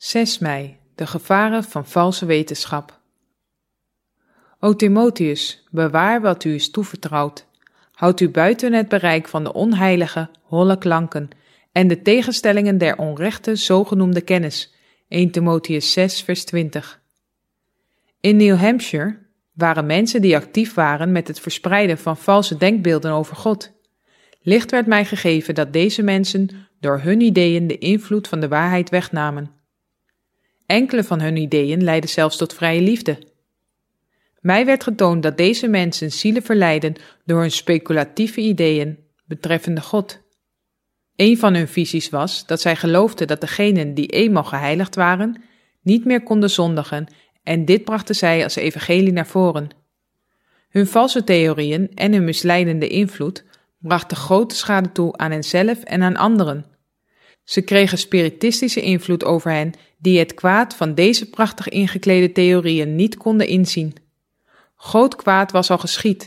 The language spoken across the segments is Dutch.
6 mei, de gevaren van valse wetenschap. O Timotheus, bewaar wat u is toevertrouwd. Houd u buiten het bereik van de onheilige, holle klanken en de tegenstellingen der onrechte zogenoemde kennis. 1 Timotheus 6 vers 20. In New Hampshire waren mensen die actief waren met het verspreiden van valse denkbeelden over God. Licht werd mij gegeven dat deze mensen door hun ideeën de invloed van de waarheid wegnamen. Enkele van hun ideeën leidden zelfs tot vrije liefde. Mij werd getoond dat deze mensen zielen verleiden door hun speculatieve ideeën betreffende God. Een van hun visies was dat zij geloofden dat degenen die eenmaal geheiligd waren, niet meer konden zondigen en dit brachten zij als evangelie naar voren. Hun valse theorieën en hun misleidende invloed brachten grote schade toe aan henzelf en aan anderen. Ze kregen spiritistische invloed over hen die het kwaad van deze prachtig ingeklede theorieën niet konden inzien. Groot kwaad was al geschied.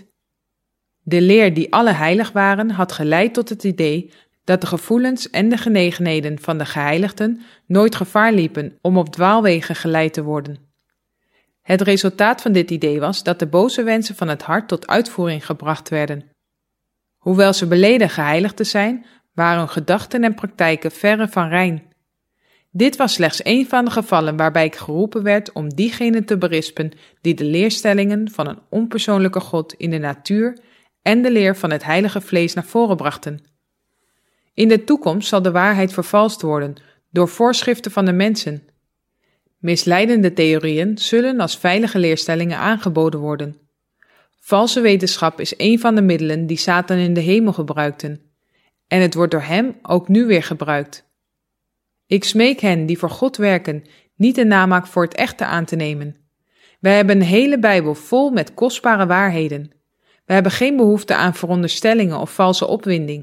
De leer die alle heilig waren had geleid tot het idee dat de gevoelens en de genegenheden van de geheiligden nooit gevaar liepen om op dwaalwegen geleid te worden. Het resultaat van dit idee was dat de boze wensen van het hart tot uitvoering gebracht werden. Hoewel ze beleden geheiligd te zijn, waren hun gedachten en praktijken verre van rein. Dit was slechts één van de gevallen waarbij ik geroepen werd om diegenen te berispen die de leerstellingen van een onpersoonlijke God in de natuur en de leer van het heilige vlees naar voren brachten. In de toekomst zal de waarheid vervalst worden door voorschriften van de mensen. Misleidende theorieën zullen als veilige leerstellingen aangeboden worden. Valse wetenschap is een van de middelen die Satan in de hemel gebruikte. En het wordt door hem ook nu weer gebruikt. Ik smeek hen die voor God werken niet de namaak voor het echte aan te nemen. Wij hebben een hele Bijbel vol met kostbare waarheden. Wij hebben geen behoefte aan veronderstellingen of valse opwinding.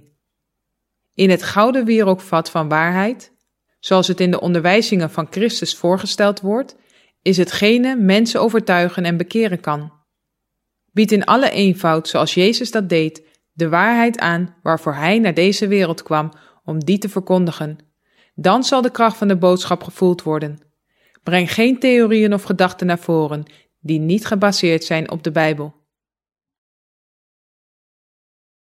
In het gouden wierookvat van waarheid, zoals het in de onderwijzingen van Christus voorgesteld wordt, is hetgene mensen overtuigen en bekeren kan. Bied in alle eenvoud, zoals Jezus dat deed, de waarheid aan waarvoor hij naar deze wereld kwam om die te verkondigen. Dan zal de kracht van de boodschap gevoeld worden. Breng geen theorieën of gedachten naar voren die niet gebaseerd zijn op de Bijbel.